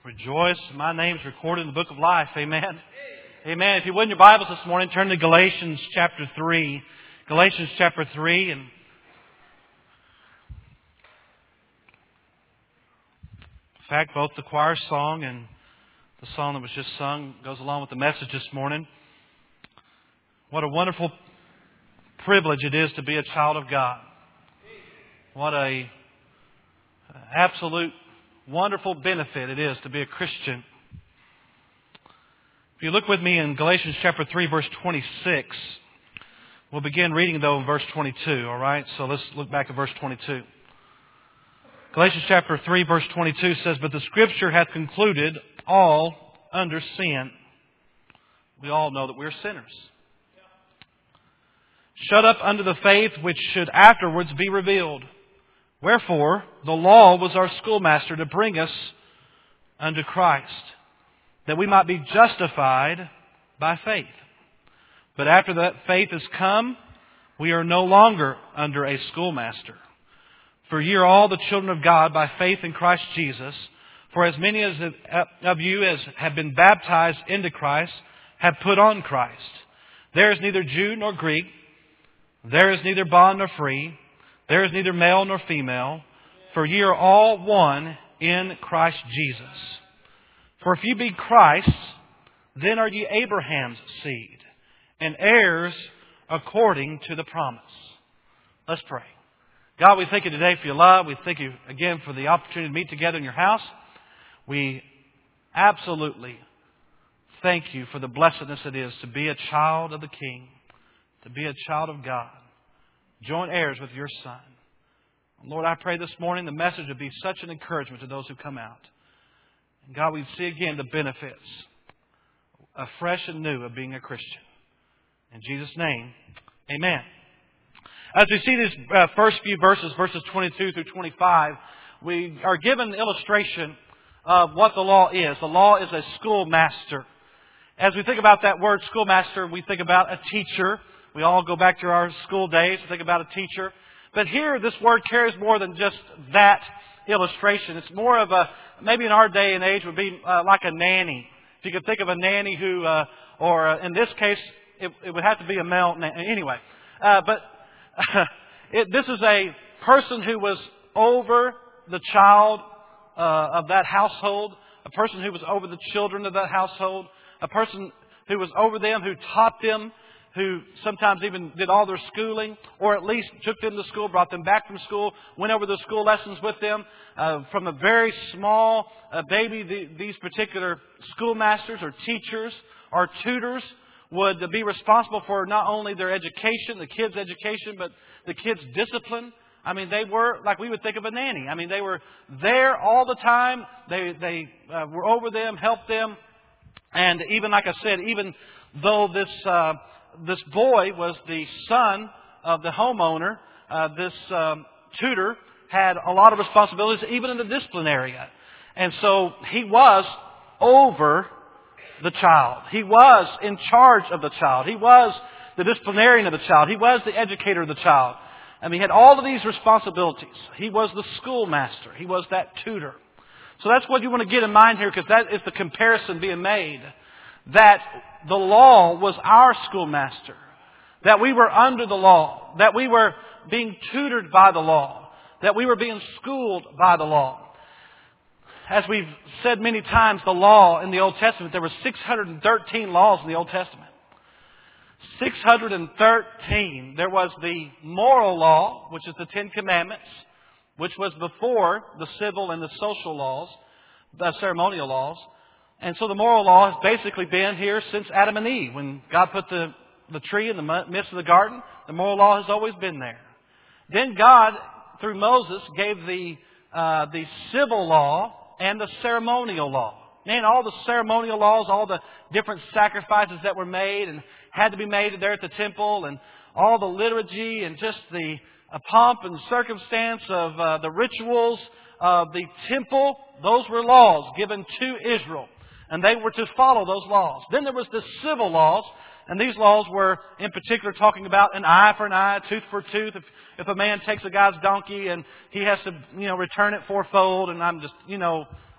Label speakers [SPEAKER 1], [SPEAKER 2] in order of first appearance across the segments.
[SPEAKER 1] Rejoice. My name's recorded in the book of life. Amen. Amen. If you would in your Bibles this morning, turn to Galatians chapter 3. Galatians chapter 3. And in fact, both the choir song and the song that was just sung goes along with the message this morning. What a wonderful privilege it is to be a child of God. What a absolute wonderful benefit it is to be a Christian. If you look with me in Galatians chapter 3, verse 26, we'll begin reading though in verse 22, all right? So let's look back at verse 22. Galatians chapter 3, verse 22 says, "But the Scripture hath concluded all under sin." We all know that we're sinners. "Shut up unto the faith which should afterwards be revealed. Wherefore, the law was our schoolmaster to bring us unto Christ, that we might be justified by faith. But after that faith is come, we are no longer under a schoolmaster. For ye are all the children of God by faith in Christ Jesus. For as many as of you as have been baptized into Christ have put on Christ. There is neither Jew nor Greek. There is neither bond nor free. There is neither male nor female, for ye are all one in Christ Jesus. For if ye be Christ's, then are ye Abraham's seed, and heirs according to the promise." Let's pray. God, we thank you today for your love. We thank you again for the opportunity to meet together in your house. We absolutely thank you for the blessedness it is to be a child of the King, to be a child of God. Joint heirs with your Son. Lord, I pray this morning the message would be such an encouragement to those who come out. And God, we'd see again the benefits, afresh and new, of being a Christian. In Jesus' name, amen. As we see these first few verses 22 through 25, we are given an illustration of what the law is. The law is a schoolmaster. As we think about that word schoolmaster, we think about a teacher. We all go back to our school days to think about a teacher. But here, this word carries more than just that illustration. It's more of a, maybe in our day and age, would be like a nanny. If you could think of a nanny who, or in this case, it would have to be a male nanny. Anyway, this is a person who was over the child of that household, a person who was over the children of that household, a person who was over them, who taught them, who sometimes even did all their schooling, or at least took them to school, brought them back from school, went over the school lessons with them. From a very small baby, these particular schoolmasters or teachers or tutors would be responsible for not only their education, the kids' education, but the kids' discipline. I mean, they were, like we would think of a nanny. I mean, they were there all the time. They were over them, helped them. And even, like I said, even though this boy was the son of the homeowner, this tutor had a lot of responsibilities, even in the discipline area. And so he was over the child. He was in charge of the child. He was the disciplinarian of the child. He was the educator of the child. And he had all of these responsibilities. He was the schoolmaster. He was that tutor. So that's what you want to get in mind here, because that is the comparison being made. That the law was our schoolmaster. That we were under the law. That we were being tutored by the law. That we were being schooled by the law. As we've said many times, the law in the Old Testament, there were 613 laws in the Old Testament. 613. There was the moral law, which is the Ten Commandments, which was before the civil and the social laws, the ceremonial laws. And so the moral law has basically been here since Adam and Eve. When God put the tree in the midst of the garden, the moral law has always been there. Then God, through Moses, gave the civil law and the ceremonial law. And all the ceremonial laws, all the different sacrifices that were made and had to be made there at the temple, and all the liturgy and just the pomp and circumstance of the rituals of the temple, those were laws given to Israel. And they were to follow those laws. Then there was the civil laws. And these laws were in particular talking about an eye for an eye, a tooth for a tooth. If a man takes a guy's donkey and he has to, return it fourfold, and I'm just,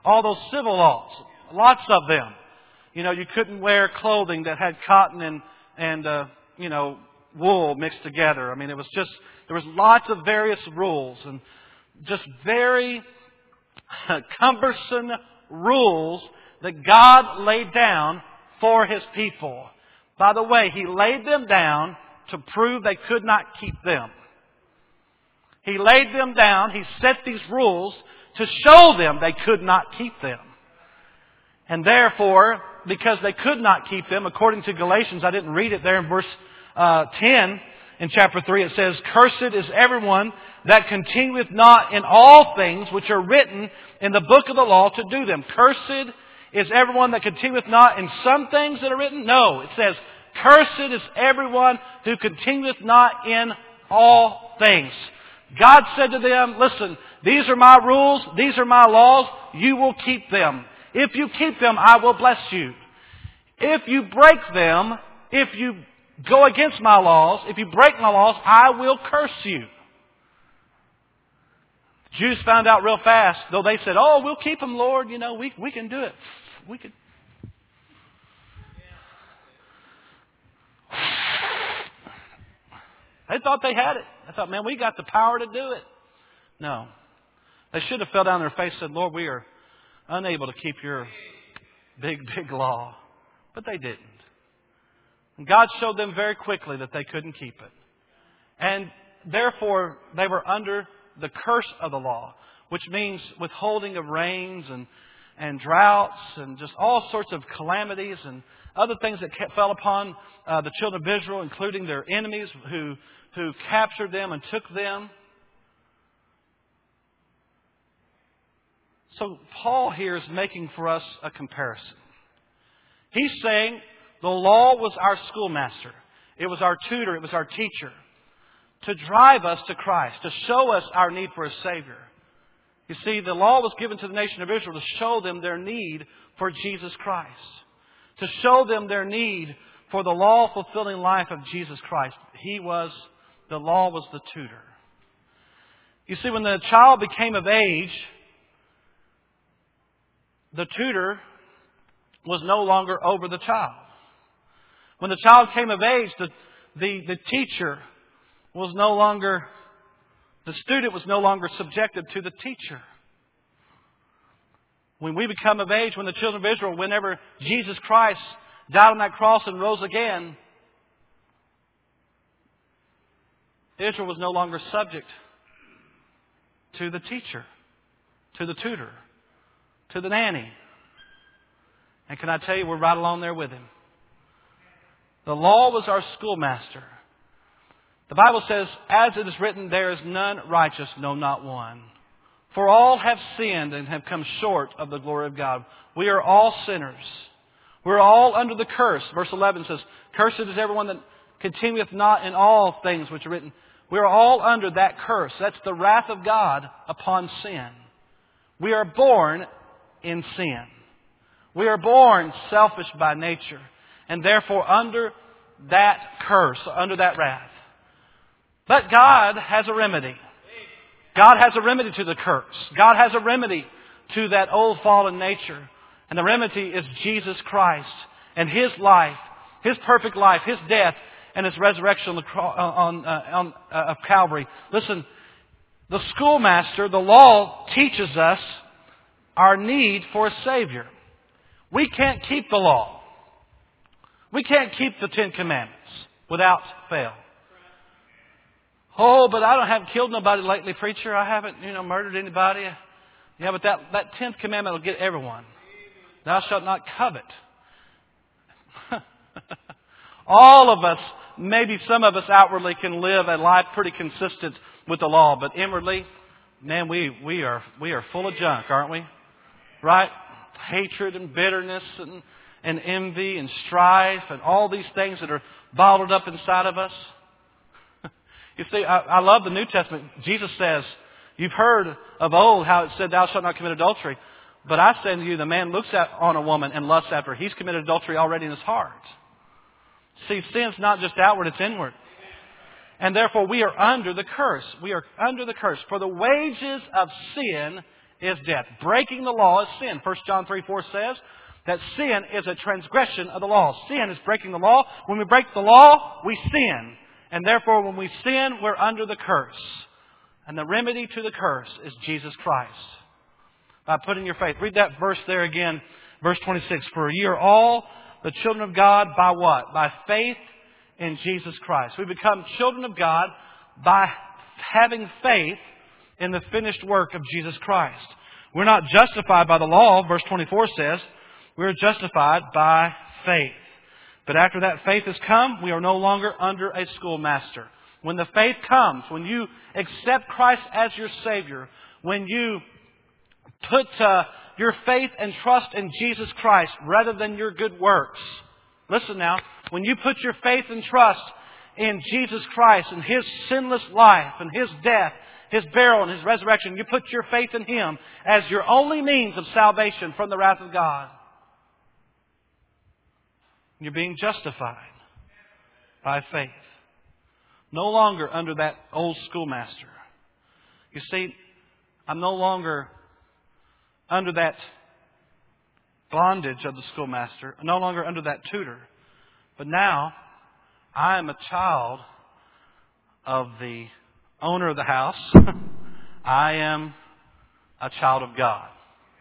[SPEAKER 1] all those civil laws, lots of them. You know, you couldn't wear clothing that had cotton and wool mixed together. I mean, it was just, there was lots of various rules and just very cumbersome rules that God laid down for His people. By the way, He laid them down to prove they could not keep them. He laid them down, He set these rules to show them they could not keep them. And therefore, because they could not keep them, according to Galatians, I didn't read it there in verse 10 in chapter 3, it says, "Cursed is everyone that continueth not in all things which are written in the book of the law to do them." Cursed is everyone that continueth not in some things that are written? No, it says, "Cursed is everyone who continueth not in all things." God said to them, listen, these are my rules, these are my laws, you will keep them. If you keep them, I will bless you. If you break them, if you go against my laws, if you break my laws, I will curse you. Jews found out real fast, though they said, "Oh, we'll keep them, Lord. You know, we can do it. We can." They thought they had it. They thought, man, we got the power to do it. No. They should have fell down on their face and said, "Lord, we are unable to keep your big, big law." But they didn't. And God showed them very quickly that they couldn't keep it. And therefore, they were under the curse of the law, which means withholding of rains and droughts and just all sorts of calamities and other things that fell upon the children of Israel, including their enemies who captured them and took them. So Paul here is making for us a comparison. He's saying the law was our schoolmaster. It was our tutor. It was our teacher to drive us to Christ, to show us our need for a Savior. You see, the law was given to the nation of Israel to show them their need for Jesus Christ, to show them their need for the law-fulfilling life of Jesus Christ. The law was the tutor. You see, when the child became of age, the tutor was no longer over the child. When the child came of age, the teacher was no longer, the student was no longer subjected to the teacher. When we become of age, when the children of Israel, whenever Jesus Christ died on that cross and rose again, Israel was no longer subject to the teacher, to the tutor, to the nanny. And can I tell you, we're right along there with him. The law was our schoolmaster. The Bible says, "As it is written, there is none righteous, no, not one. For all have sinned and have come short of the glory of God." We are all sinners. We're all under the curse. Verse 11 says, "Cursed is everyone that continueth not in all things which are written." We are all under that curse. That's the wrath of God upon sin. We are born in sin. We are born selfish by nature, and therefore under that curse, under that wrath. But God has a remedy. God has a remedy to the curse. God has a remedy to that old fallen nature. And the remedy is Jesus Christ and His life, His perfect life, His death, and His resurrection of Calvary. Listen, the schoolmaster, the law, teaches us our need for a Savior. We can't keep the law. We can't keep the Ten Commandments without fail. "Oh, but I haven't killed nobody lately, preacher. I haven't, murdered anybody." Yeah, but that 10th commandment will get everyone. "Thou shalt not covet." All of us, maybe some of us outwardly can live a life pretty consistent with the law, but inwardly, man, we are full of junk, aren't we? Right? Hatred and bitterness and envy and strife and all these things that are bottled up inside of us. You see, I love the New Testament. Jesus says, "You've heard of old how it said, 'Thou shalt not commit adultery.' But I say to you, the man looks on a woman and lusts after her. He's committed adultery already in his heart." See, sin's not just outward, it's inward. And therefore we are under the curse. We are under the curse. For the wages of sin is death. Breaking the law is sin. 1 John 3:4 says that sin is a transgression of the law. Sin is breaking the law. When we break the law, we sin. And therefore, when we sin, we're under the curse. And the remedy to the curse is Jesus Christ. By putting your faith. Read that verse there again, verse 26. For ye are all the children of God by what? By faith in Jesus Christ. We become children of God by having faith in the finished work of Jesus Christ. We're not justified by the law, verse 24 says. We're justified by faith. But after that faith has come, we are no longer under a schoolmaster. When the faith comes, when you accept Christ as your Savior, when you put your faith and trust in Jesus Christ rather than your good works. Listen now, when you put your faith and trust in Jesus Christ and His sinless life and His death, His burial and His resurrection, you put your faith in Him as your only means of salvation from the wrath of God. You're being justified by faith. No longer under that old schoolmaster. You see, I'm no longer under that bondage of the schoolmaster. I'm no longer under that tutor. But now, I am a child of the owner of the house. I am a child of God.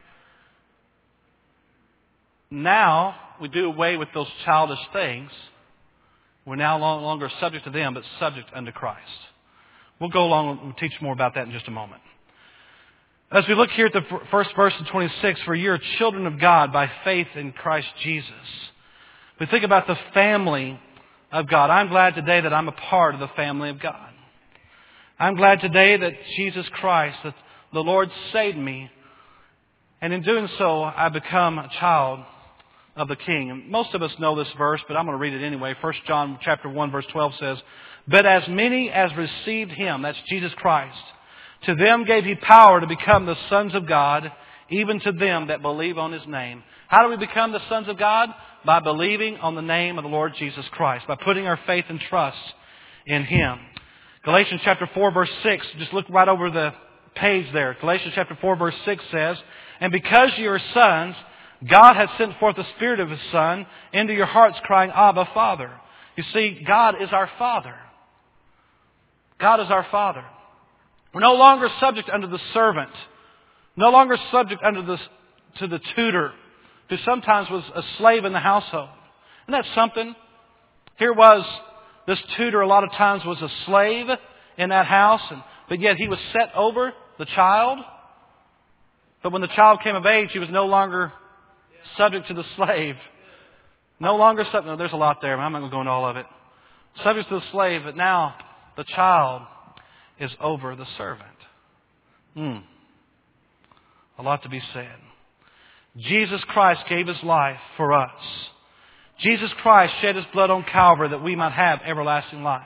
[SPEAKER 1] Now, we do away with those childish things. We're now no longer subject to them, but subject unto Christ. We'll go along and teach more about that in just a moment. As we look here at the first verse in 26, for you are children of God by faith in Christ Jesus. We think about the family of God. I'm glad today that I'm a part of the family of God. I'm glad today that Jesus Christ, that the Lord saved me. And in doing so, I become a child of the King. And most of us know this verse, but I'm going to read it anyway. 1 John chapter 1 verse 12 says, but as many as received Him, that's Jesus Christ, to them gave He power to become the sons of God, even to them that believe on His name. How do we become the sons of God? By believing on the name of the Lord Jesus Christ. By putting our faith and trust in Him. Galatians chapter 4 verse 6, just look right over the page there. Galatians chapter 4 verse 6 says, and because you are sons, God has sent forth the Spirit of His Son into your hearts, crying, Abba, Father. You see, God is our Father. God is our Father. We're no longer subject unto the servant. No longer subject to the tutor, who sometimes was a slave in the household. Isn't that something? Here was this tutor a lot of times was a slave in that house, but yet he was set over the child. But when the child came of age, he was no longer subject to the slave. No longer subject. No, there's a lot there, but I'm not going to go into all of it. Subject to the slave, but now the child is over the servant. A lot to be said. Jesus Christ gave His life for us. Jesus Christ shed His blood on Calvary that we might have everlasting life.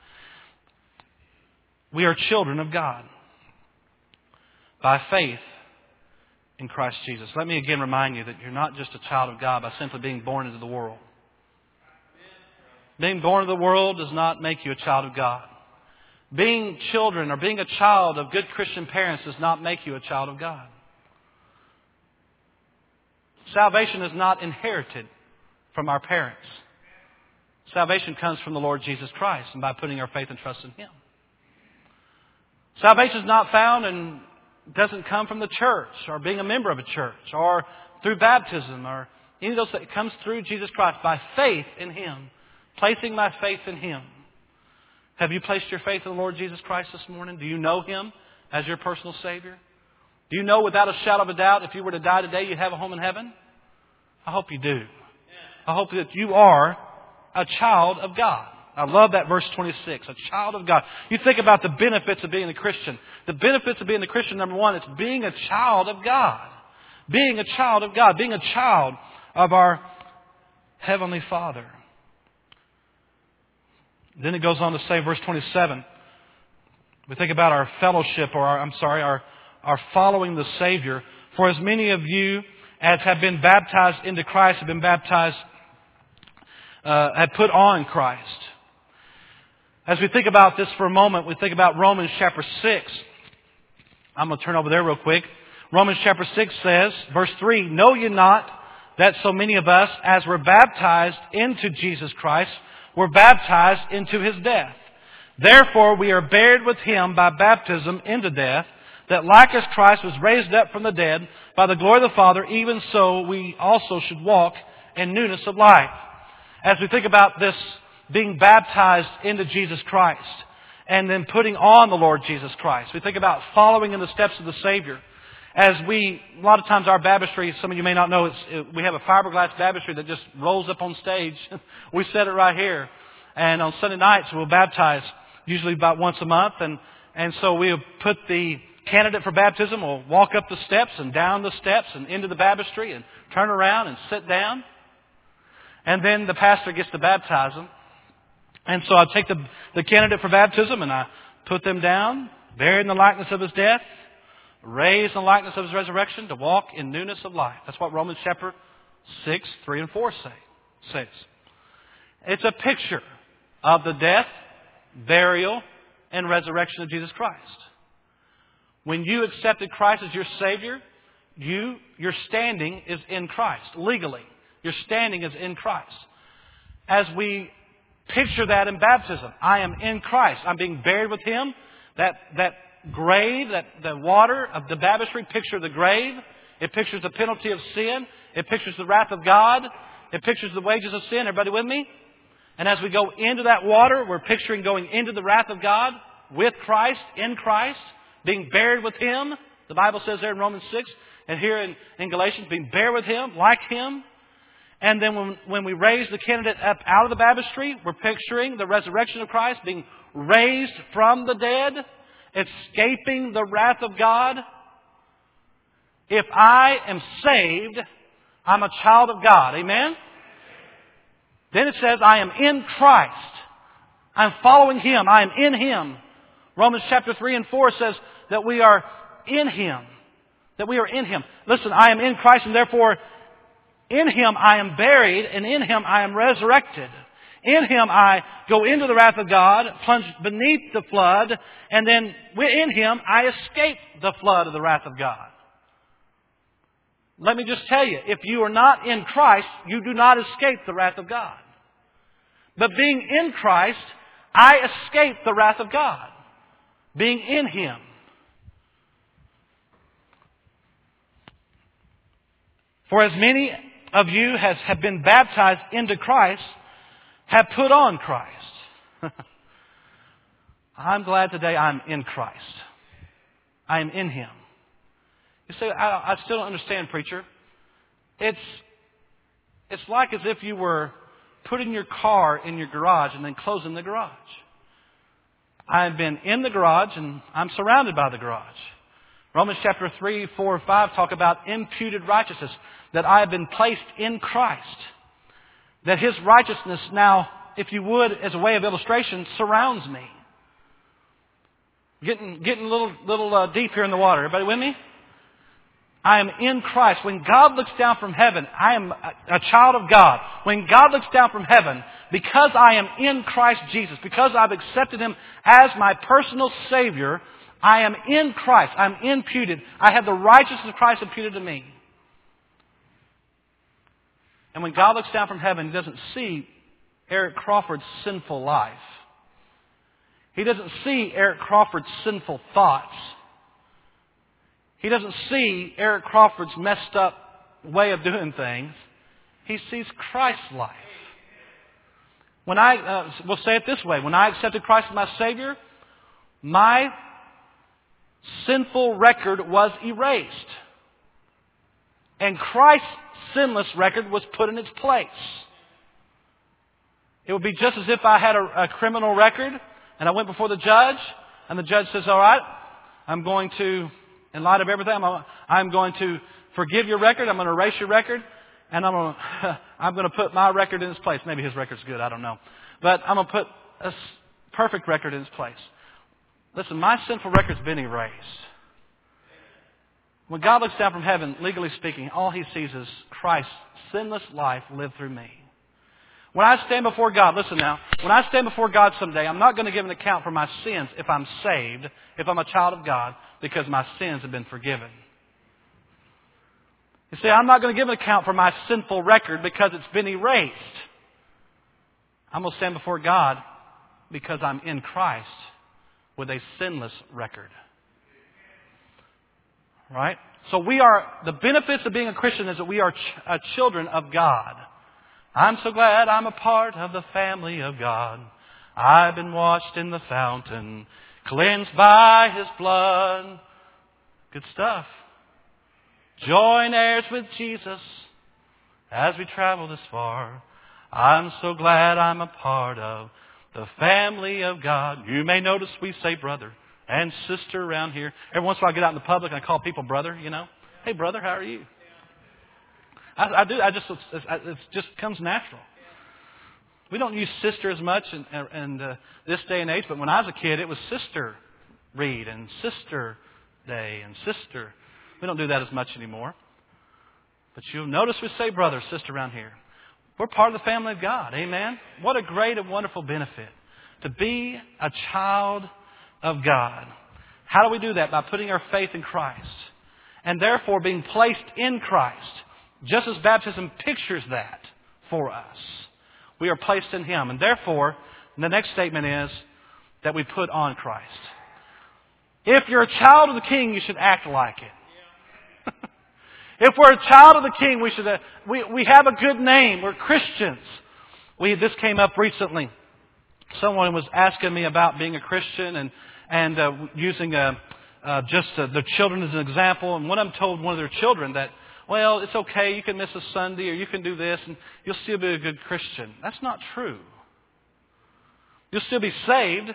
[SPEAKER 1] We are children of God by faith in Christ Jesus. Let me again remind you that you're not just a child of God by simply being born into the world. Being born into the world does not make you a child of God. Being children or being a child of good Christian parents does not make you a child of God. Salvation is not inherited from our parents. Salvation comes from the Lord Jesus Christ and by putting our faith and trust in Him. Salvation is not found and doesn't come from the church or being a member of a church or through baptism or any of those things. It comes through Jesus Christ by faith in Him. Placing my faith in Him. Have you placed your faith in the Lord Jesus Christ this morning? Do you know Him as your personal Savior? Do you know without a shadow of a doubt if you were to die today you'd have a home in heaven? I hope you do. I hope that you are a child of God. I love that verse 26, a child of God. You think about the benefits of being a Christian. The benefits of being a Christian, number one, it's being a child of God. Being a child of God. Being a child of our Heavenly Father. Then it goes on to say, verse 27, we think about our fellowship, or our following the Savior. For as many of you as have been baptized into Christ have been baptized, have put on Christ. As we think about this for a moment, we think about Romans chapter 6. I'm going to turn over there real quick. Romans chapter 6 says, verse 3, "Know ye not that so many of us, as were baptized into Jesus Christ, were baptized into His death? Therefore we are buried with Him by baptism into death, that like as Christ was raised up from the dead by the glory of the Father, even so we also should walk in newness of life." As we think about this being baptized into Jesus Christ and then putting on the Lord Jesus Christ, we think about following in the steps of the Savior. A lot of times our baptistry, some of you may not know, we have a fiberglass baptistry that just rolls up on stage. We set it right here. And on Sunday nights we'll baptize, usually about once a month. And so we'll put the candidate for baptism, will walk up the steps and down the steps and into the baptistry and turn around and sit down. And then the pastor gets to baptize them. And so I take the candidate for baptism and I put them down, buried in the likeness of His death, raised in the likeness of His resurrection, to walk in newness of life. That's what Romans chapter 6, 3 and 4 says. It's a picture of the death, burial, and resurrection of Jesus Christ. When you accepted Christ as your Savior, your standing is in Christ. Legally, your standing is in Christ. As we picture that in baptism, I am in Christ. I'm being buried with Him. That grave, the water of the baptistry picture the grave. It pictures the penalty of sin. It pictures the wrath of God. It pictures the wages of sin. Everybody with me? And as we go into that water, we're picturing going into the wrath of God with Christ, in Christ, being buried with Him. The Bible says there in Romans 6, and here in Galatians, being buried with Him, like Him. And then when we raise the candidate up out of the baptistry, we're picturing the resurrection of Christ, being raised from the dead, escaping the wrath of God. If I am saved, I'm a child of God. Amen? Then it says, I am in Christ. I'm following Him. I am in Him. Romans chapter 3 and 4 says that we are in Him. That we are in Him. Listen, I am in Christ, and therefore in Him I am buried, and in Him I am resurrected. In Him I go into the wrath of God, plunge beneath the flood, and then in Him I escape the flood of the wrath of God. Let me just tell you, if you are not in Christ, you do not escape the wrath of God. But being in Christ, I escape the wrath of God. Being in Him. For as many of you as have been baptized into Christ have put on Christ. I'm glad today I'm in Christ. I am in Him. You say, I still don't understand, preacher. It's like as if you were putting your car in your garage and then closing the garage. I've been in the garage and I'm surrounded by the garage. Romans chapter 3, 4, 5 talk about imputed righteousness. That I have been placed in Christ. That His righteousness now, if you would, as a way of illustration, surrounds me. Getting a little deep here in the water. Everybody with me? I am in Christ. When God looks down from heaven, I am a child of God. When God looks down from heaven, because I am in Christ Jesus, because I've accepted Him as my personal Savior, I am in Christ. I'm imputed. I have the righteousness of Christ imputed to me. And when God looks down from heaven, He doesn't see Eric Crawford's sinful life. He doesn't see Eric Crawford's sinful thoughts. He doesn't see Eric Crawford's messed up way of doing things. He sees Christ's life. When we'll say it this way. When I accepted Christ as my Savior, my sinful record was erased. And Christ's sinless record was put in its place. It would be just as if I had a criminal record and I went before the judge and the judge says, all right, I'm going to, in light of everything, I'm going to forgive your record. I'm going to erase your record. And I'm going to put my record in its place. Maybe his record's good. I don't know. But I'm going to put a perfect record in its place. Listen, my sinful record's been erased. When God looks down from heaven, legally speaking, all He sees is Christ's sinless life lived through me. When I stand before God, listen now, when I stand before God someday, I'm not going to give an account for my sins if I'm saved, if I'm a child of God, because my sins have been forgiven. You see, I'm not going to give an account for my sinful record because it's been erased. I'm going to stand before God because I'm in Christ with a sinless record. Right? So the benefits of being a Christian is that we are children of God. I'm so glad I'm a part of the family of God. I've been washed in the fountain, cleansed by His blood. Good stuff. Join heirs with Jesus as we travel this far. I'm so glad I'm a part of the family of God. You may notice we say brother and sister around here. Every once in a while I get out in the public and I call people brother, you know. Hey brother, how are you? I do. It just comes natural. We don't use sister as much in this day and age, but when I was a kid, it was Sister Reed and Sister Day and Sister. We don't do that as much anymore. But you'll notice we say brother, sister around here. We're part of the family of God. Amen? What a great and wonderful benefit to be a child of God. How do we do that? By putting our faith in Christ. And therefore being placed in Christ. Just as baptism pictures that for us. We are placed in Him. And therefore, the next statement is that we put on Christ. If you're a child of the King, you should act like it. If we're a child of the King, we have a good name. We're Christians. This came up recently. Someone was asking me about being a Christian and using the children as an example. And when I'm told one of their children that, well, it's okay, you can miss a Sunday or you can do this and you'll still be a good Christian. That's not true. You'll still be saved.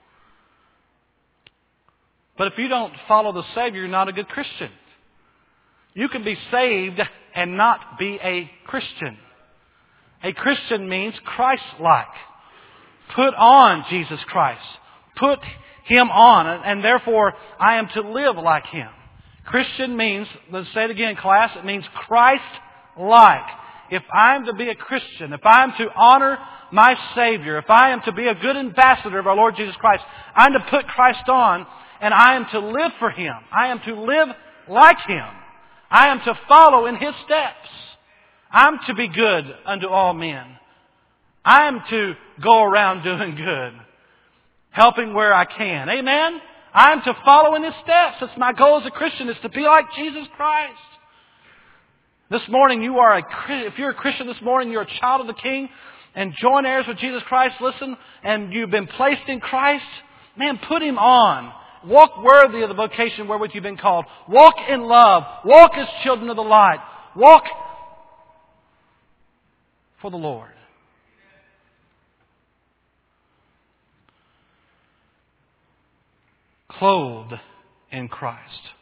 [SPEAKER 1] But if you don't follow the Savior, you're not a good Christian. You can be saved and not be a Christian. A Christian means Christ-like. Put on Jesus Christ. Put Him on. And therefore, I am to live like Him. Christian means, let's say it again, class, it means Christ-like. If I'm to be a Christian, if I'm to honor my Savior, if I am to be a good ambassador of our Lord Jesus Christ, I'm to put Christ on and I am to live for Him. I am to live like Him. I am to follow in His steps. I'm to be good unto all men. I am to go around doing good, helping where I can. Amen? I am to follow in His steps. That's my goal as a Christian, is to be like Jesus Christ. This morning, if you're a Christian this morning, you're a child of the King and joint heirs with Jesus Christ, listen, and you've been placed in Christ, man, put Him on. Walk worthy of the vocation wherewith you've been called. Walk in love. Walk as children of the light. Walk for the Lord. Clothed in Christ.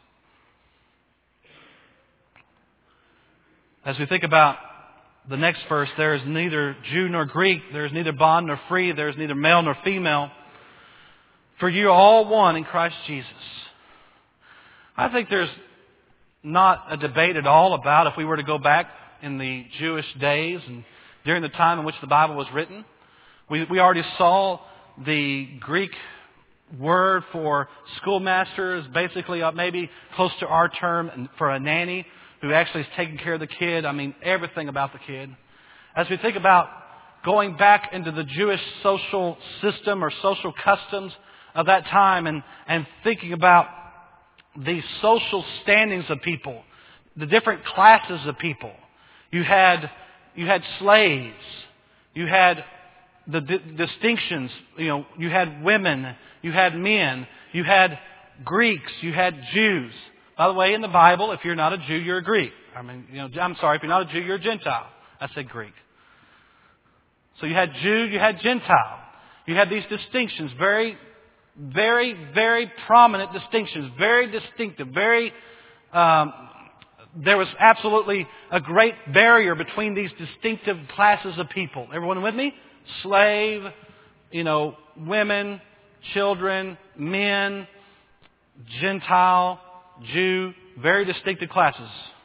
[SPEAKER 1] As we think about the next verse, there is neither Jew nor Greek, there is neither bond nor free, there is neither male nor female. For you are all one in Christ Jesus. I think there's not a debate at all about if we were to go back in the Jewish days and during the time in which the Bible was written. We already saw the Greek word for schoolmaster is basically maybe close to our term for a nanny who actually is taking care of the kid. I mean, everything about the kid. As we think about going back into the Jewish social system or social customs of that time and thinking about the social standings of people, the different classes of people. You had slaves. You had the distinctions. You had women. You had men. You had Greeks. You had Jews. By the way, in the Bible, if you're not a Jew, you're a Greek. I'm sorry, if you're not a Jew, you're a Gentile. I said Greek. So you had Jew, you had Gentile. You had these distinctions, very, very, very prominent distinctions, very distinctive, very. There was absolutely a great barrier between these distinctive classes of people. Everyone with me? Slave, women, children, men, Gentile, Jew, very distinctive classes.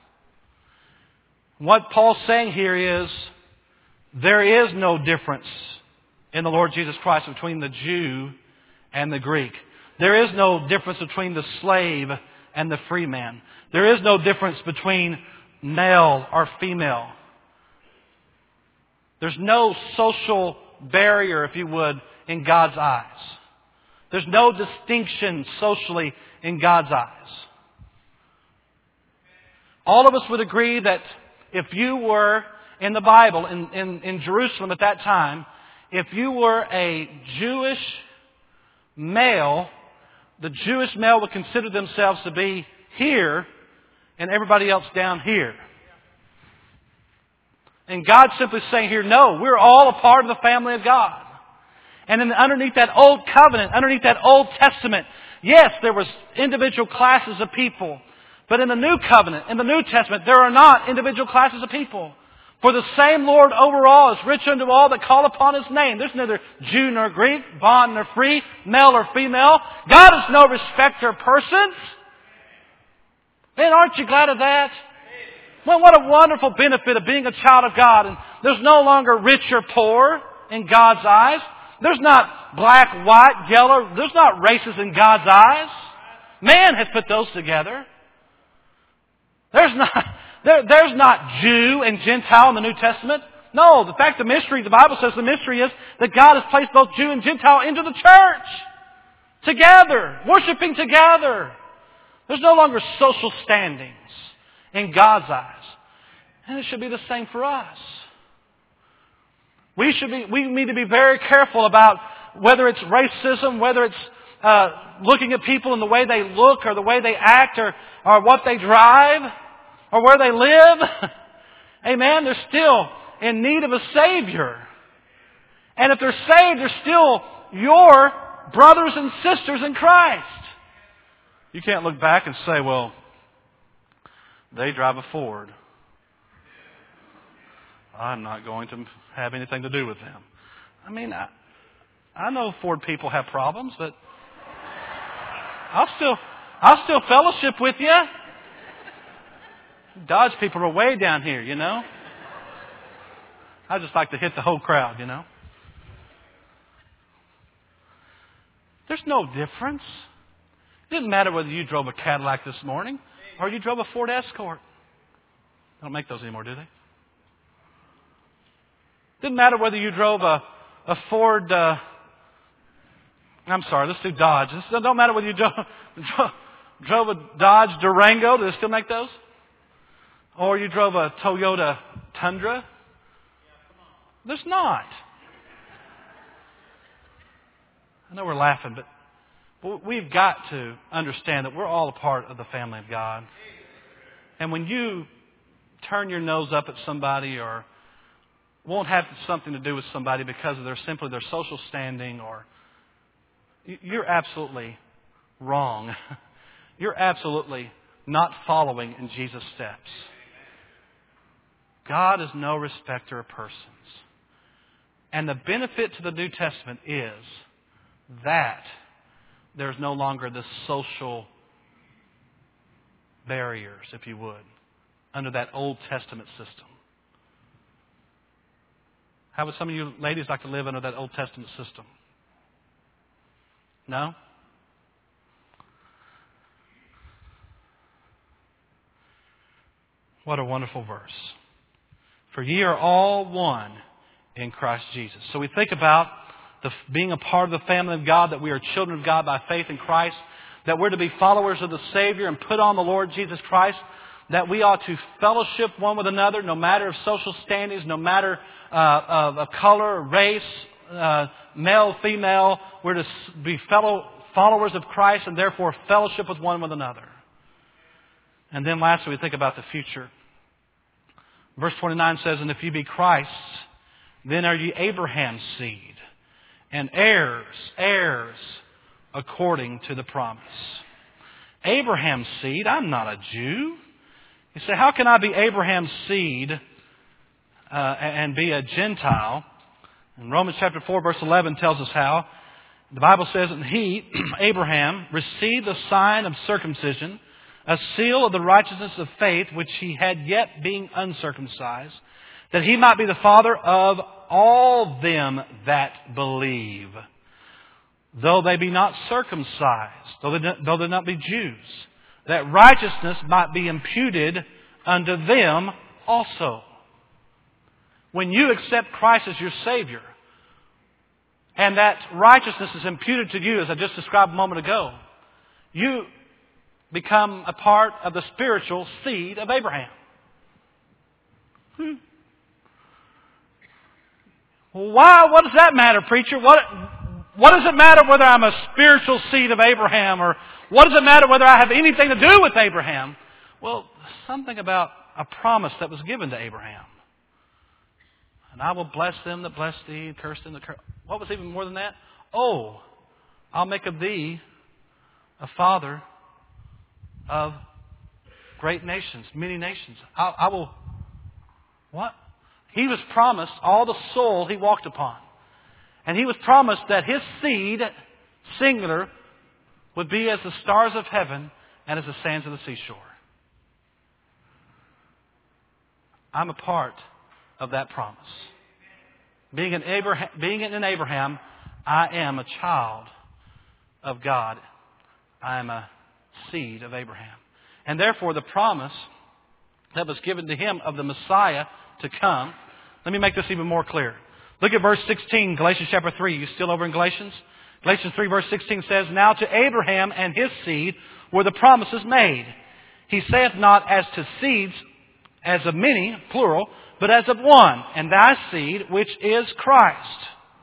[SPEAKER 1] What Paul's saying here is there is no difference in the Lord Jesus Christ between the Jew and the Greek. There is no difference between the slave and the free man. There is no difference between male or female. There's no social barrier, if you would, in God's eyes. There's no distinction socially in God's eyes. All of us would agree that if you were in the Bible, in Jerusalem at that time, if you were a Jewish male, the Jewish male would consider themselves to be here and everybody else down here. And God's simply saying here, no, we're all a part of the family of God. And then underneath that old covenant, underneath that Old Testament, yes, there was individual classes of people. But in the New Covenant, in the New Testament, there are not individual classes of people. For the same Lord over all is rich unto all that call upon His name. There's neither Jew nor Greek, bond nor free, male or female. God is no respecter of persons. Man, aren't you glad of that? Well, what a wonderful benefit of being a child of God. And there's no longer rich or poor in God's eyes. There's not black, white, yellow. There's not races in God's eyes. Man has put those together. There's not Jew and Gentile in the New Testament. No, the fact, the mystery, the Bible says the mystery is that God has placed both Jew and Gentile into the church. Together. Worshiping together. There's no longer social standings in God's eyes. And it should be the same for us. We need to be very careful about whether it's racism, whether it's looking at people in the way they look or the way they act or what they drive or where they live. Amen. They're still in need of a Savior. And if they're saved, they're still your brothers and sisters in Christ. You can't look back and say, well, they drive a Ford. I'm not going to have anything to do with them. I mean, I know Ford people have problems, but I'll still fellowship with you. Dodge people are way down here, you know. I just like to hit the whole crowd, you know. There's no difference. It didn't matter whether you drove a Cadillac this morning or you drove a Ford Escort. They don't make those anymore, do they? Didn't matter whether you drove a Ford, let's do Dodge. It don't matter whether you drove a Dodge Durango. Do they still make those? Or you drove a Toyota Tundra. There's not. I know we're laughing, but we've got to understand that we're all a part of the family of God. And when you turn your nose up at somebody or won't have something to do with somebody because of their social standing, or you're absolutely wrong. You're absolutely not following in Jesus' steps. God is no respecter of persons. And the benefit to the New Testament is that there's no longer this social barriers, if you would, under that Old Testament system. How would some of you ladies like to live under that Old Testament system? No? What a wonderful verse. For ye are all one in Christ Jesus. So we think about being a part of the family of God, that we are children of God by faith in Christ, that we're to be followers of the Savior and put on the Lord Jesus Christ, that we ought to fellowship one with another, no matter of social standings, no matter of color, race, male, female. We're to be fellow followers of Christ and therefore fellowship with one with another. And then lastly, we think about the future. Verse 29 says, and if you be Christ's, then are ye Abraham's seed, and heirs according to the promise. Abraham's seed? I'm not a Jew. You say, how can I be Abraham's seed and be a Gentile? And Romans chapter 4 verse 11 tells us how. The Bible says, and he, Abraham, received the sign of circumcision, a seal of the righteousness of faith, which he had yet being uncircumcised, that he might be the father of all them that believe, though they be not circumcised, though they not be Jews, that righteousness might be imputed unto them also. When you accept Christ as your Savior, and that righteousness is imputed to you, as I just described a moment ago, you become a part of the spiritual seed of Abraham. Well, why? What does that matter, preacher? What does it matter whether I'm a spiritual seed of Abraham, or what does it matter whether I have anything to do with Abraham? Well, something about a promise that was given to Abraham. And I will bless them that bless thee, and curse them that curse. What was even more than that? Oh, I'll make of thee a father of great nations, many nations. I will... What? He was promised all the soil he walked upon. And he was promised that his seed, singular, would be as the stars of heaven and as the sands of the seashore. I'm a part of that promise. Being in Abraham, I am a child of God. I am a seed of Abraham. And therefore the promise that was given to him of the Messiah to come. Let me make this even more clear. Look at verse 16, Galatians chapter 3. You still over in Galatians? Galatians 3 verse 16 says, Now to Abraham and his seed were the promises made. He saith not as to seeds, as of many, plural, but as of one, and thy seed, which is Christ.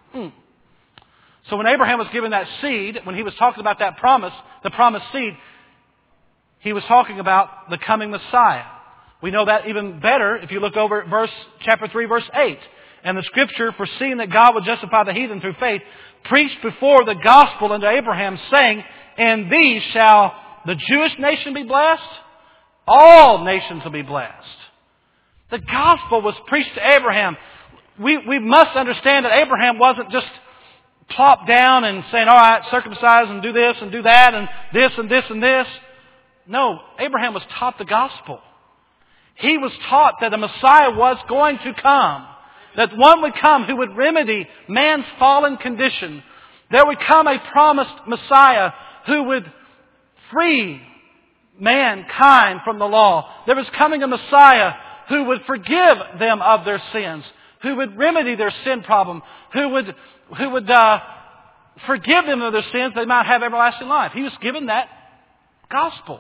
[SPEAKER 1] So when Abraham was given that seed, when he was talking about that promise, the promised seed, he was talking about the coming Messiah. We know that even better if you look over at chapter 3, verse 8. And the Scripture, foreseeing that God would justify the heathen through faith, preached before the gospel unto Abraham, saying, In thee shall the Jewish nation be blessed. All nations will be blessed. The gospel was preached to Abraham. We must understand that Abraham wasn't just plopped down and saying, all right, circumcise and do this and do that and this and this and this. No, Abraham was taught the gospel. He was taught that the Messiah was going to come. That one would come who would remedy man's fallen condition. There would come a promised Messiah who would free mankind from the law. There was coming a Messiah who would forgive them of their sins, who would remedy their sin problem, who would forgive them of their sins, they might have everlasting life. He was given that gospel.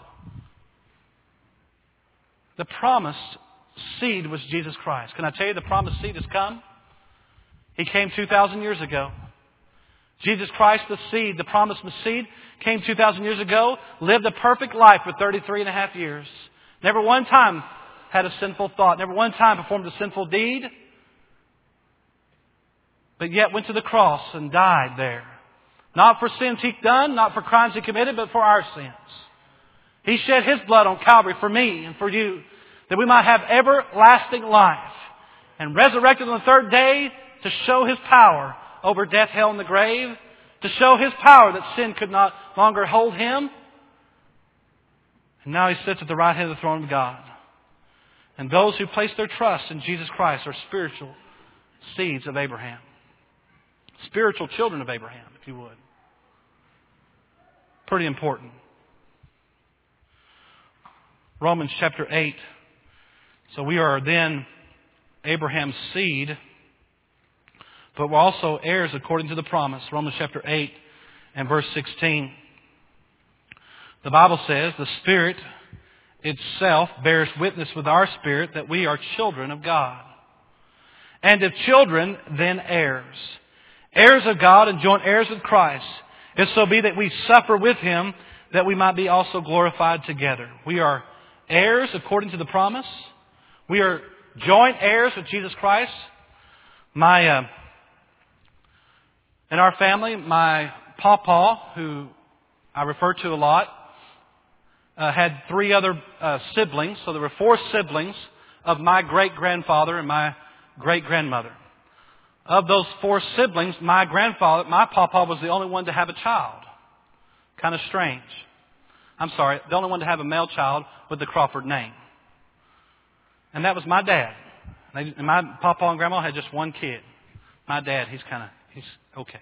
[SPEAKER 1] The promised seed was Jesus Christ. Can I tell you the promised seed has come? He came 2,000 years ago. Jesus Christ, the seed, the promised seed, came 2,000 years ago, lived a perfect life for 33 and a half years. Never one time had a sinful thought. Never one time performed a sinful deed. But yet went to the cross and died there. Not for sins He'd done, not for crimes He committed, but for our sins. He shed His blood on Calvary for me and for you, that we might have everlasting life, and resurrected on the third day to show His power over death, hell, and the grave, to show His power that sin could not longer hold Him. And now He sits at the right hand of the throne of God. And those who place their trust in Jesus Christ are spiritual seeds of Abraham. Spiritual children of Abraham, if you would. Pretty important. Romans chapter 8. So we are then Abraham's seed, but we're also heirs according to the promise. Romans chapter 8 and verse 16. The Bible says, the Spirit itself bears witness with our spirit that we are children of God. And if children, then heirs. Heirs of God and joint heirs with Christ. If so be that we suffer with Him, that we might be also glorified together. We are heirs according to the promise. We are joint heirs with Jesus Christ. In our family, my pawpaw, who I refer to a lot, had 3 other siblings. So there were 4 siblings of my great-grandfather and my great-grandmother. Of those 4 siblings, my pawpaw was the only one to have a child. Kind of strange. I'm sorry, the only one to have a male child with the Crawford name. And that was my dad. And my pawpaw and grandma had just one kid. My dad, he's okay.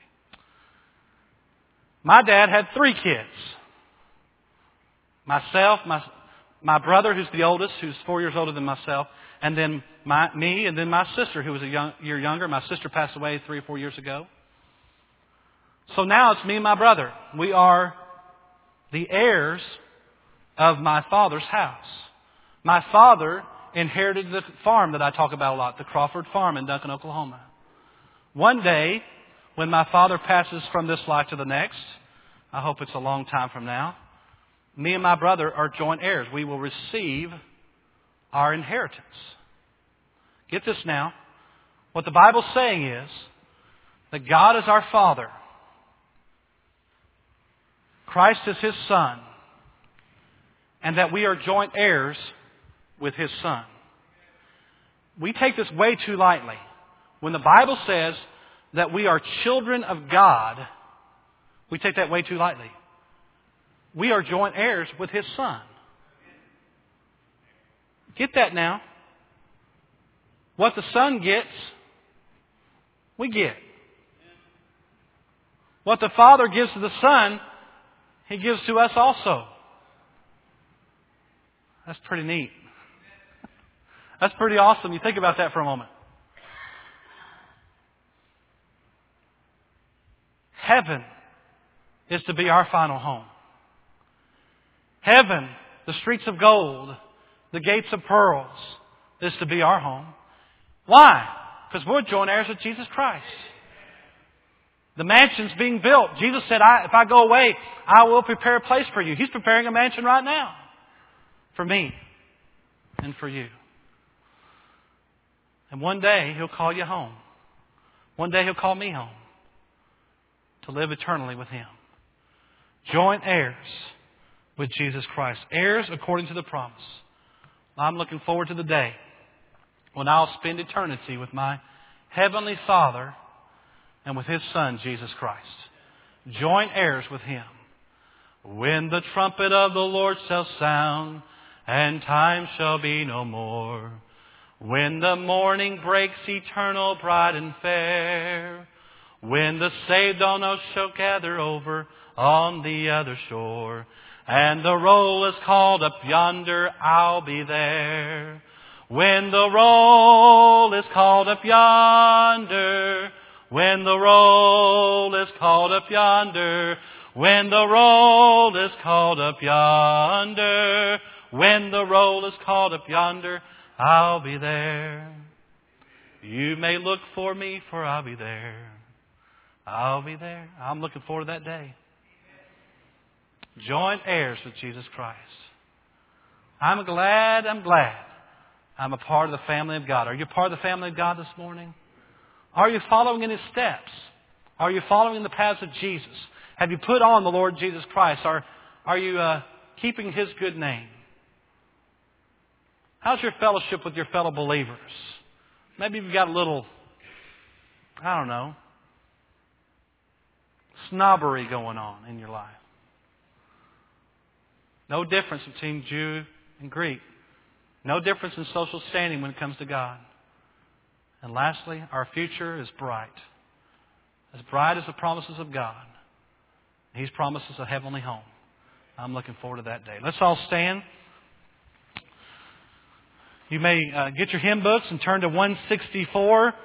[SPEAKER 1] My dad had 3 kids. Myself, my brother, who's the oldest, who's 4 years older than myself, and then me, and then my sister, who was a year younger. My sister passed away 3 or 4 years ago. So now it's me and my brother. We are the heirs of my father's house. My father inherited the farm that I talk about a lot, the Crawford Farm in Duncan, Oklahoma. One day, when my father passes from this life to the next, I hope it's a long time from now, me and my brother are joint heirs. We will receive our inheritance. Get this now. What the Bible's saying is that God is our Father. Christ is His Son. And that we are joint heirs with His Son. We take this way too lightly. When the Bible says that we are children of God, we take that way too lightly. We are joint heirs with His Son. Get that now. What the Son gets, we get. What the Father gives to the Son, He gives to us also. That's pretty neat. That's pretty awesome. You think about that for a moment. Heaven is to be our final home. Heaven, the streets of gold, the gates of pearls, is to be our home. Why? Because we're joint heirs with Jesus Christ. The mansion's being built. Jesus said, if I go away, I will prepare a place for you. He's preparing a mansion right now. For me and for you. And one day He'll call you home. One day He'll call me home. To live eternally with Him. Joint heirs with Jesus Christ. Heirs according to the promise. I'm looking forward to the day when I'll spend eternity with my Heavenly Father and with His Son, Jesus Christ. Joint heirs with Him. When the trumpet of the Lord shall sound, and time shall be no more. When the morning breaks eternal, bright and fair. When the saved on us shall gather over on the other shore. And the roll is called up yonder, I'll be there. When the roll is called up yonder. When the roll is called up yonder. When the roll is called up yonder. When the roll is called up yonder, I'll be there. You may look for me, for I'll be there. I'll be there. I'm looking forward to that day. Joint heirs with Jesus Christ. I'm glad I'm a part of the family of God. Are you a part of the family of God this morning? Are you following in His steps? Are you following in the paths of Jesus? Have you put on the Lord Jesus Christ? Are you keeping His good name? How's your fellowship with your fellow believers? Maybe you've got a little, snobbery going on in your life. No difference between Jew and Greek. No difference in social standing when it comes to God. And lastly, our future is bright. As bright as the promises of God. He's promised us a heavenly home. I'm looking forward to that day. Let's all stand. You may get your hymn books and turn to 164.